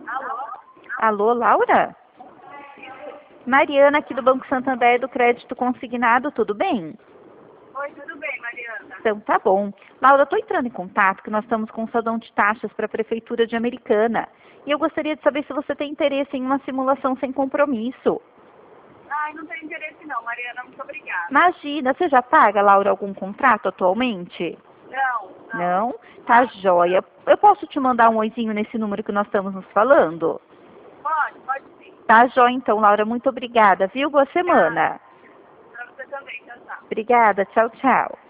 Alô, Laura? Mariana, aqui do Banco Santander do Crédito Consignado, tudo bem? Oi, tudo bem, Mariana? Então tá bom. Laura, eu estou entrando em contato que nós estamos com um salão de taxas para a Prefeitura de Americana. E eu gostaria de saber se você tem interesse em uma simulação sem compromisso. Ai, não tenho interesse não, Mariana, muito obrigada. Imagina, você já paga, Laura, algum contrato atualmente? Não. Não? Tá joia. Eu posso te mandar um oizinho nesse número que nós estamos nos falando? Pode sim. Tá joia então, Laura. Muito obrigada, viu? Boa semana. Pra você também, tchau. Obrigada. Tchau, tchau.